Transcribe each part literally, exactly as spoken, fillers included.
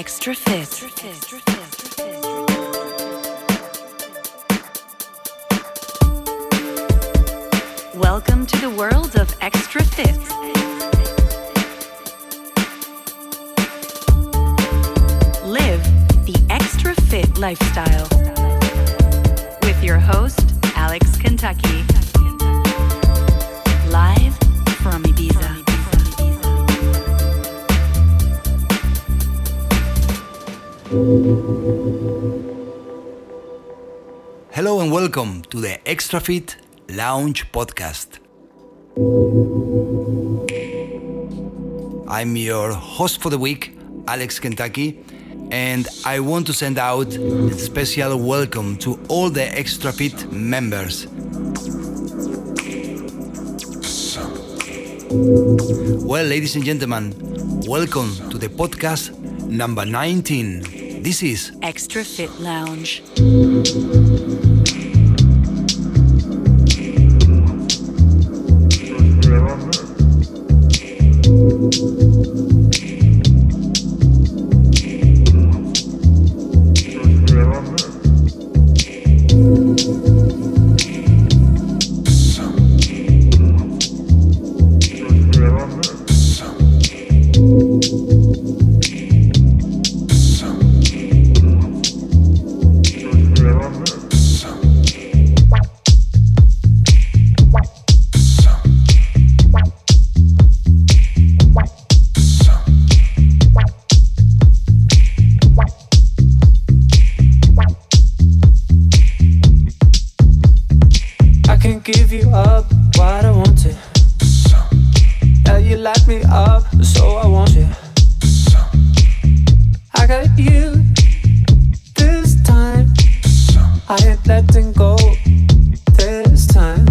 Extra Fit. Welcome to the world of Extra Fit. Live the Extra Fit lifestyle with your host, Alex Kentucky. Live from Ibiza. Hello and welcome to the Extra Fit Lounge podcast. I'm your host for the week, Alex Kentucky, and I want to send out a special welcome to all the Extra Fit members. Well, ladies and gentlemen, welcome to the podcast number nineteen. This is Extra Fit Lounge. Give you up what I wanted. Yeah, you light me up, so I want you. I got you this time. I ain't letting go this time.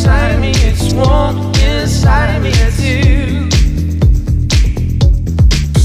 Inside me, it's you.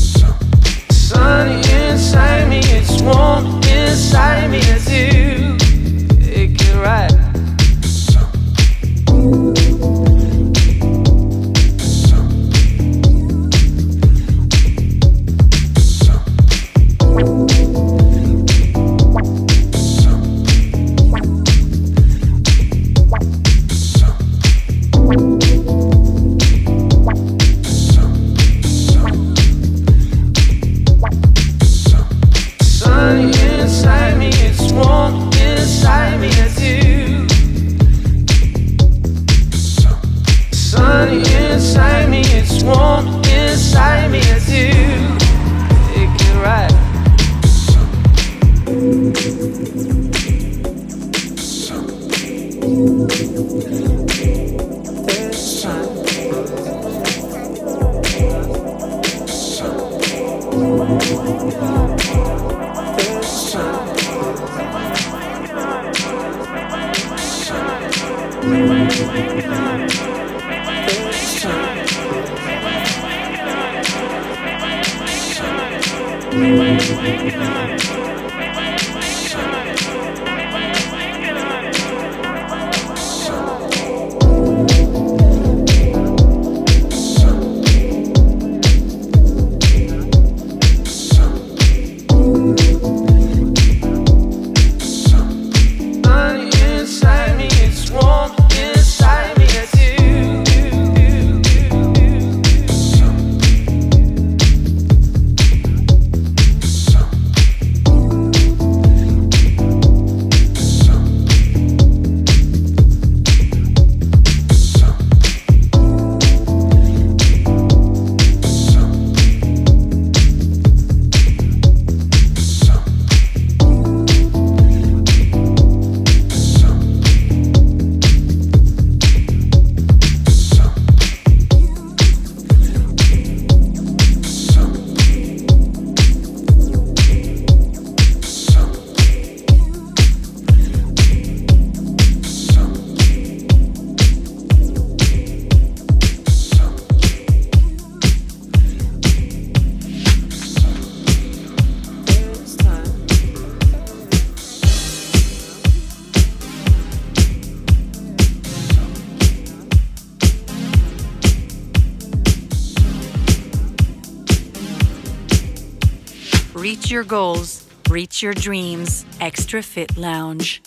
Reach your goals, reach your dreams. Extra Fit Lounge.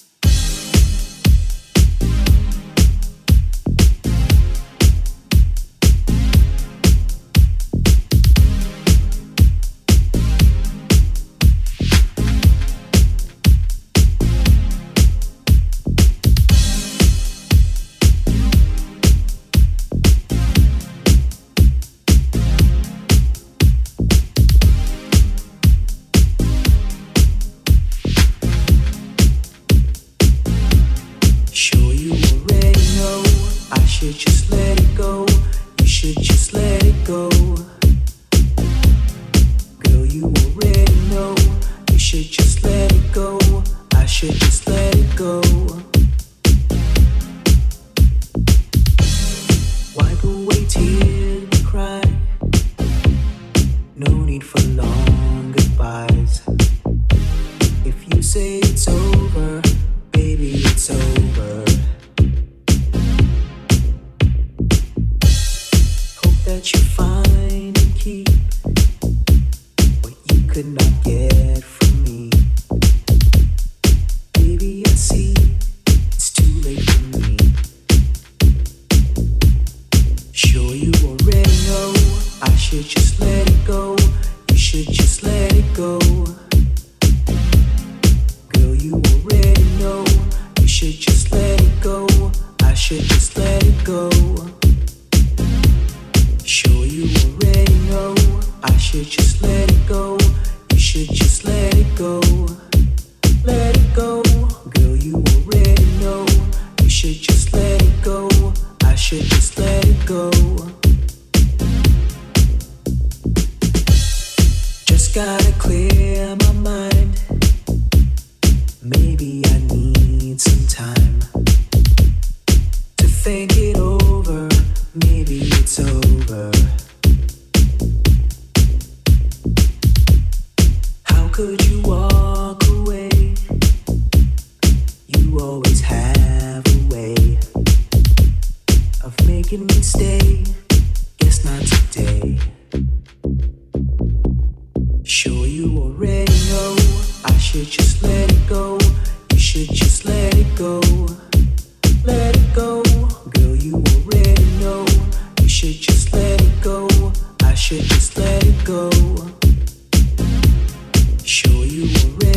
Sure you already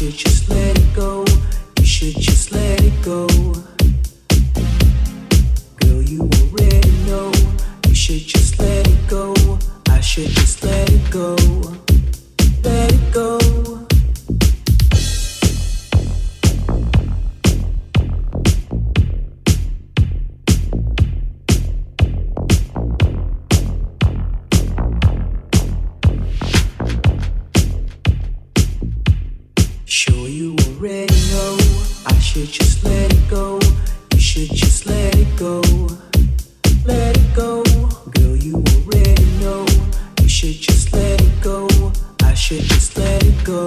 should just let it go. You should just let it go. Girl, you already know. You should just let it go. I should just let it go. Let it go. Sure you already know. I should just let it go. You should just let it go. Let it go. Girl, you already know. You should just let it go. I should just let it go.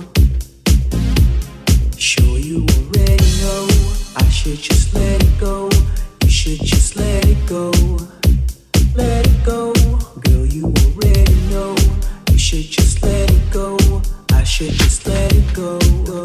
Sure you already know. I should just let it go. You should just let it go. Let it go. Girl, you already know. You should just let it go. I should just let it go.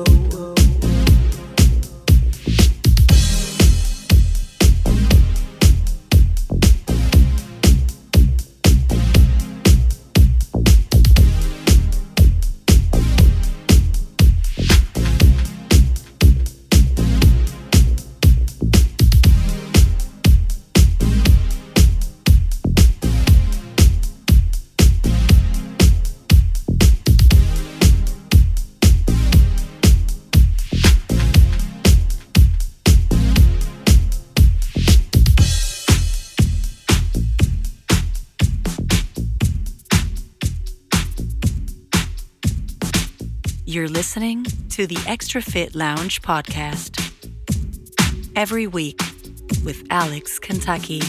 You're listening to the Extra Fit Lounge podcast. Every week with Alex Kentucky.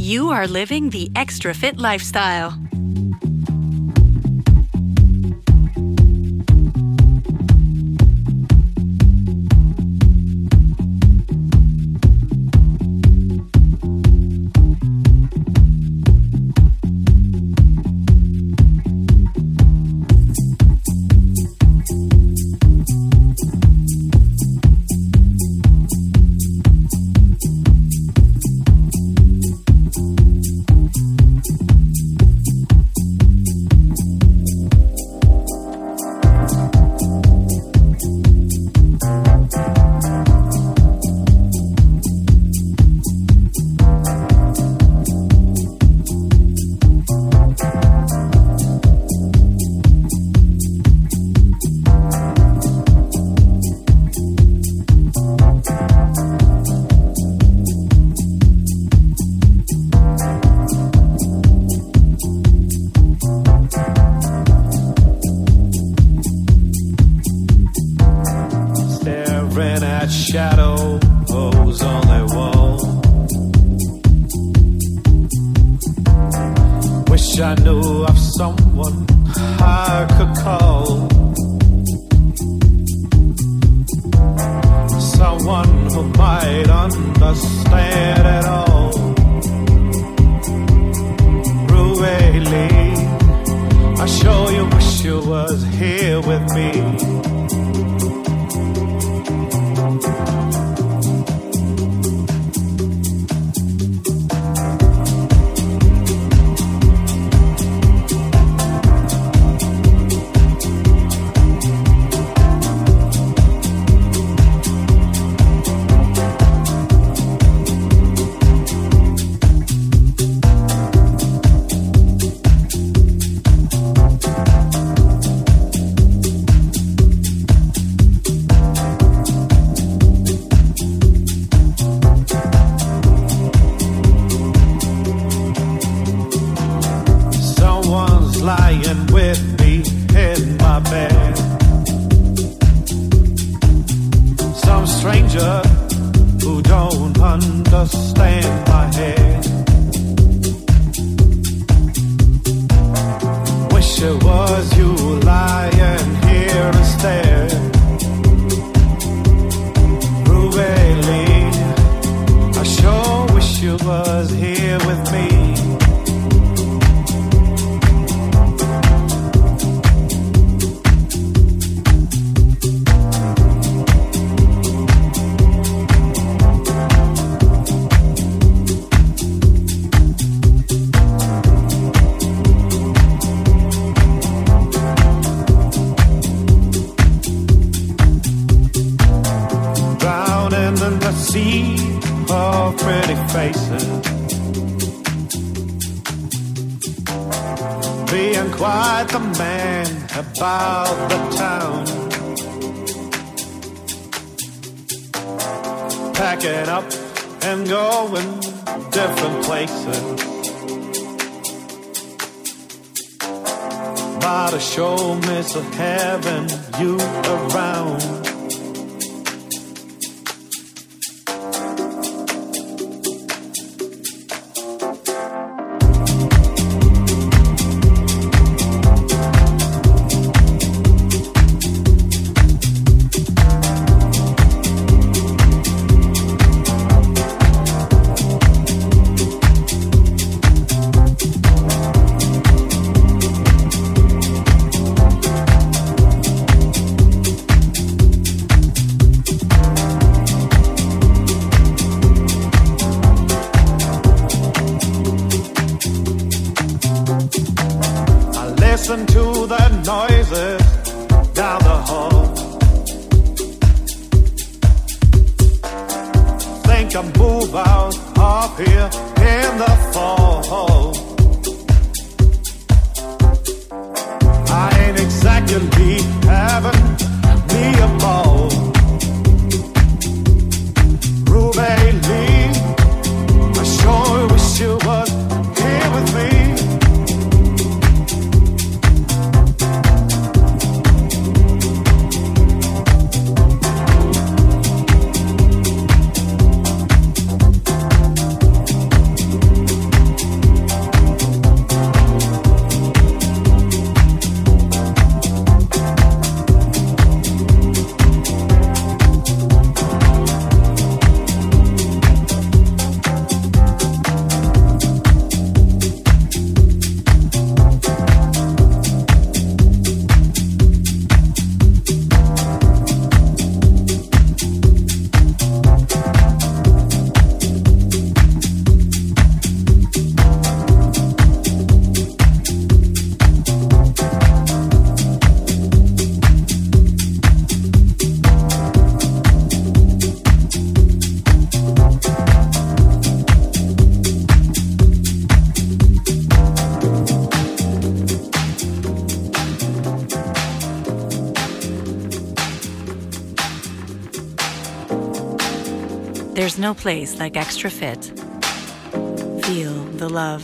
You are living the Extra Fit lifestyle. Shadows on their wall. Wish I knew of someone I could call, someone who might understand it all. Really, I sure you wish you was here with me. Lying with me in my bed, some stranger who don't understand my head. Wish it was you lying here instead. Really, I sure wish you was here with me. Sea of pretty faces, being quite the man about the town, packing up and going different places, but to show me so having you around. Listen to the noises down the hall. Think I'll move out of here in the fall. I ain't exactly having me a ball. Ruby Lee, I sure wish you was here with me. There's no place like Extra Fit. Feel the love.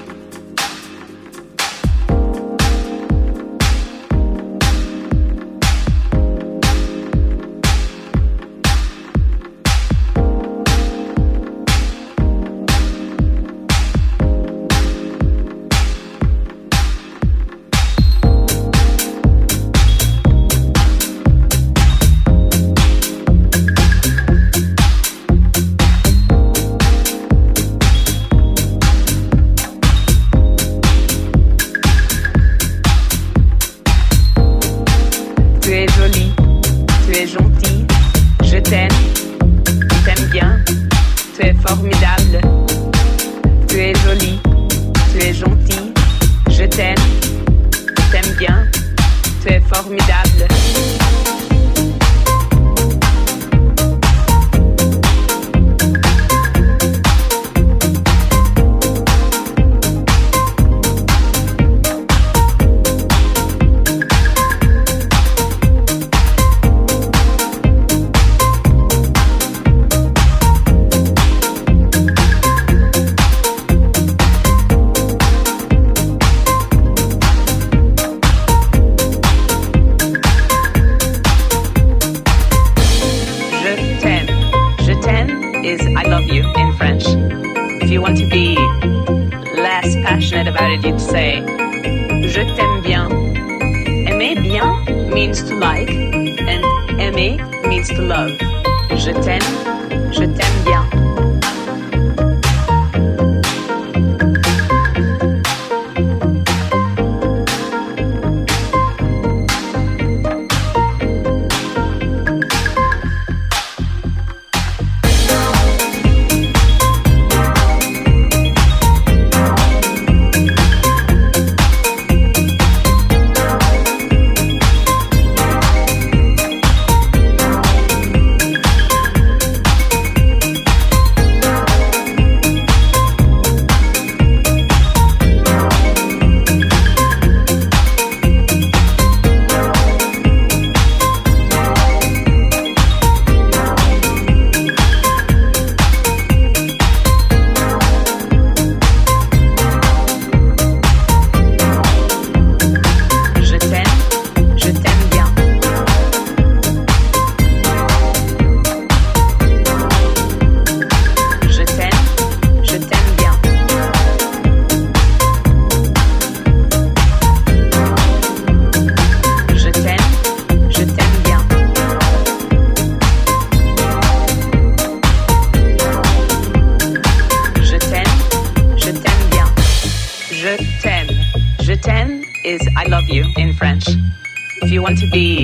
To be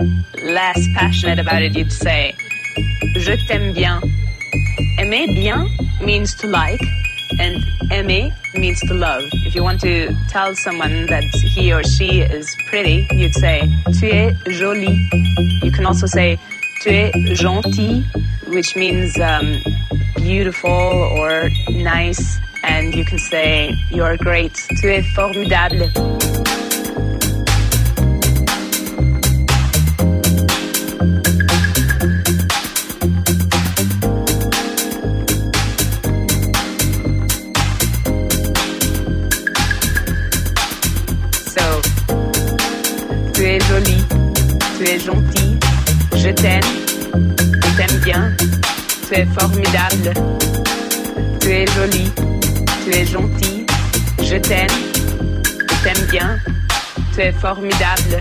less passionate about it, you'd say je t'aime bien. Aimer bien means to like, and aimer means to love. If you want to tell someone that he or she is pretty, you'd say tu es jolie. You can also say tu es gentil, which means um, beautiful or nice, and you can say you're great. Tu es formidable. Tu es gentil, je t'aime, je t'aime bien, tu es formidable. Tu es jolie, tu es gentil, je t'aime, je t'aime bien, tu es formidable.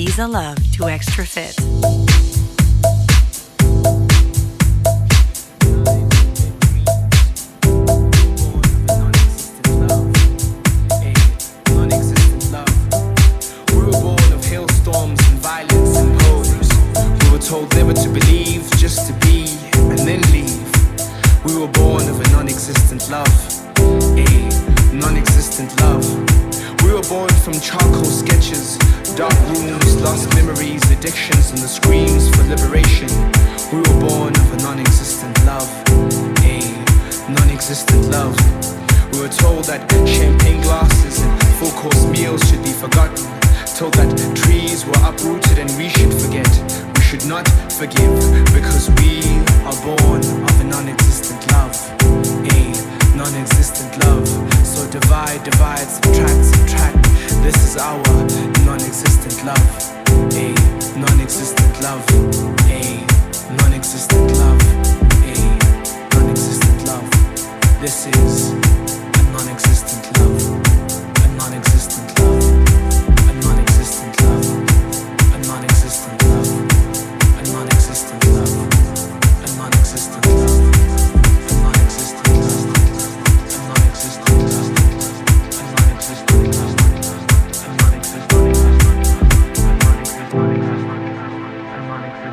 Visa Love to Extra Fit. Told never to believe, just to be, and then leave. We were born of a non-existent love, a non-existent love. We were born from charcoal sketches, dark rooms, lost memories, addictions, and the screams for liberation. We were born of a non-existent love, a non-existent love. We were told that champagne glasses and full-course meals should be forgotten. Told that trees were uprooted and we should forget. Should not forgive, because we are born of a non-existent love, a non-existent love. So divide, divide, subtract, subtract. This is our non-existent love, a non-existent love, a non-existent love, a non-existent love. This is a non-existent love, a non-existent love, a non-existent love, a non-existent love. Non-existent love, a non-existent love, a non-existent love, a non-existent love, a non-existent love, a non-existent love, a non-existent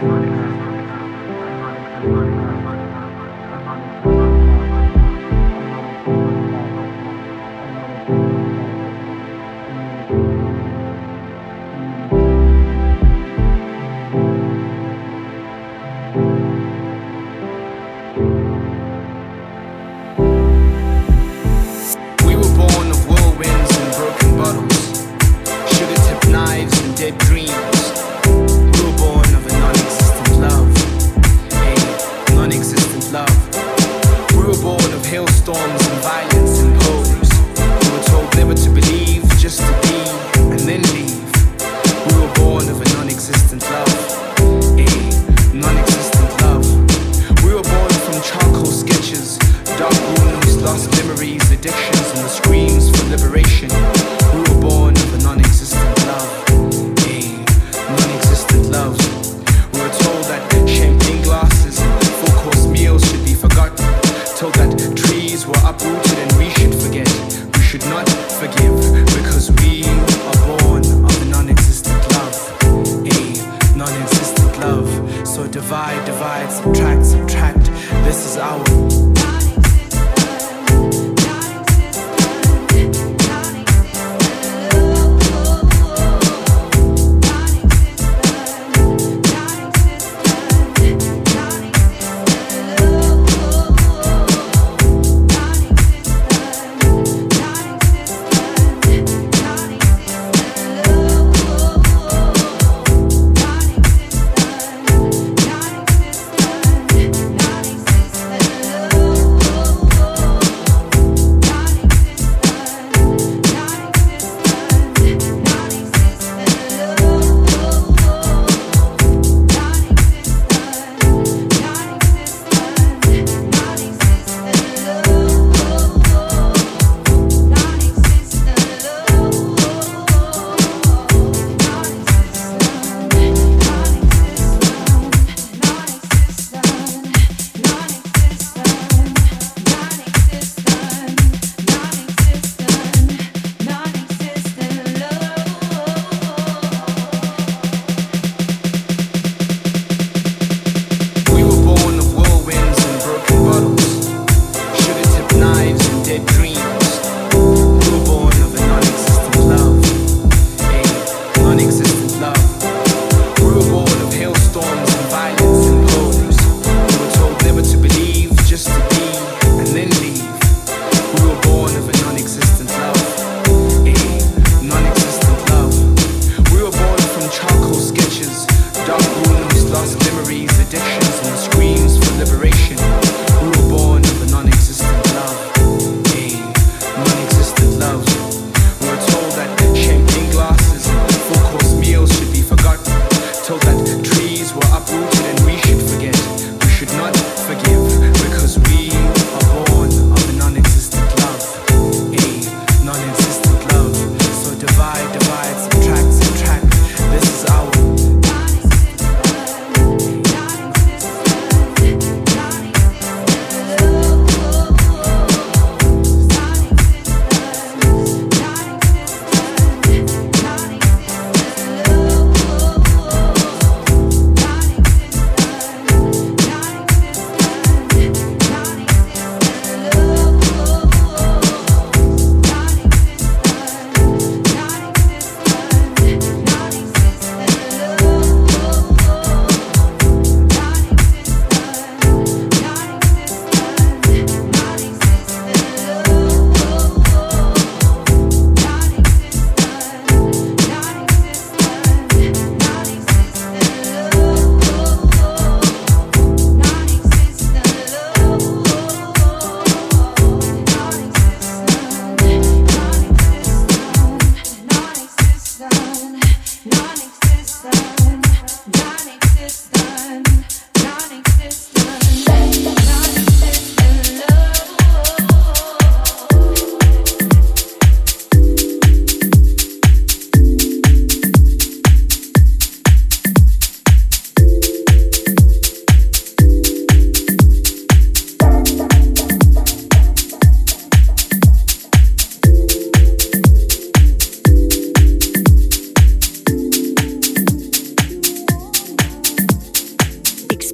Non-existent love.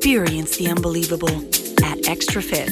Experience the unbelievable at Extra Fit.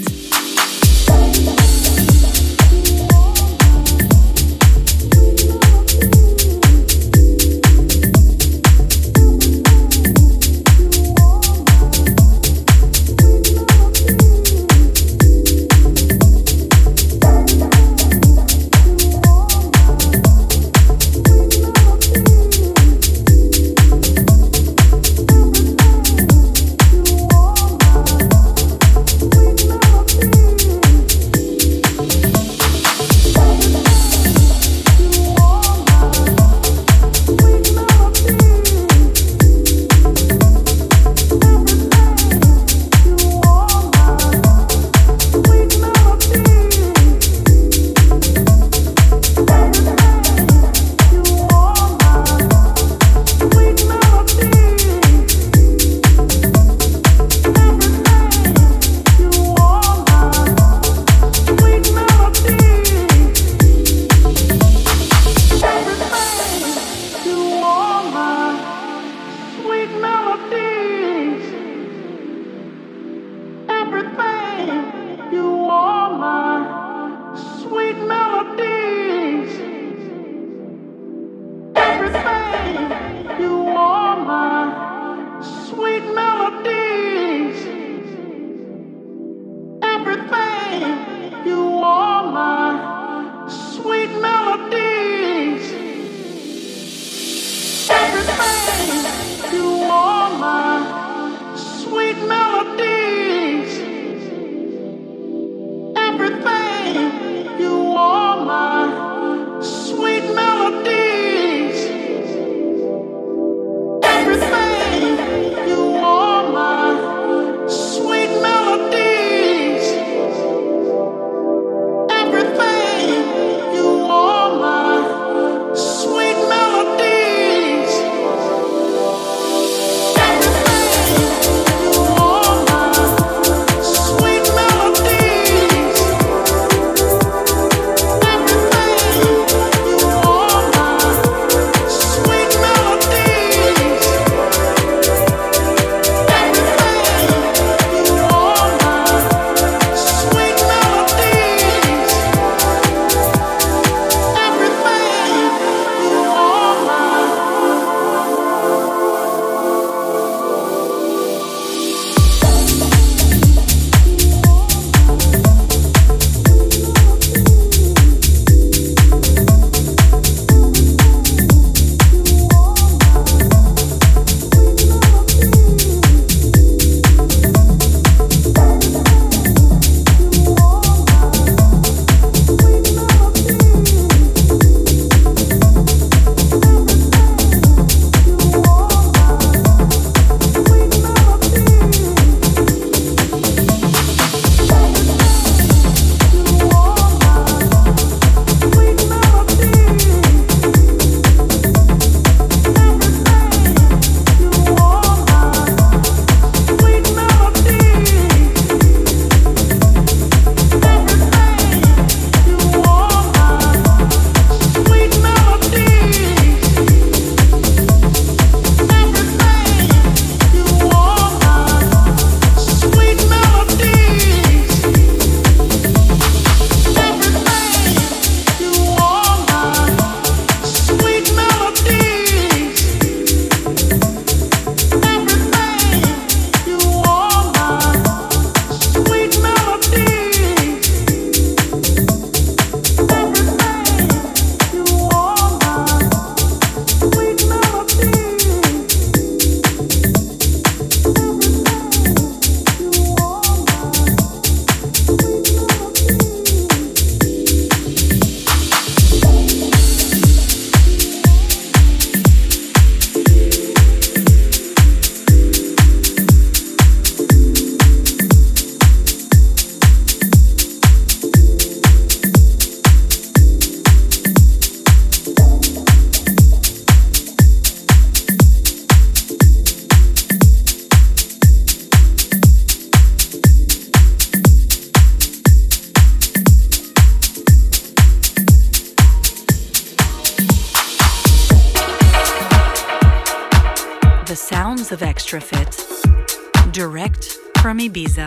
The sounds of Extra Fit. direct from Ibiza.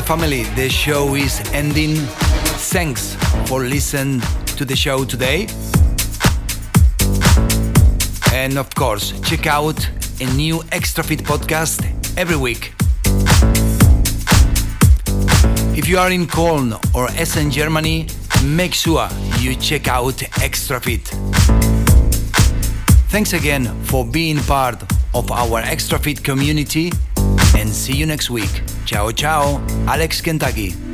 family, the show is ending. Thanks for listening to the show today. And of course, check out a new Extra Fit podcast every week. If you are in Cologne or Essen, Germany, make sure you check out Extra Fit. Thanks again for being part of our Extra Fit community, and see you next week. Ciao ciao, Alex Kentucky.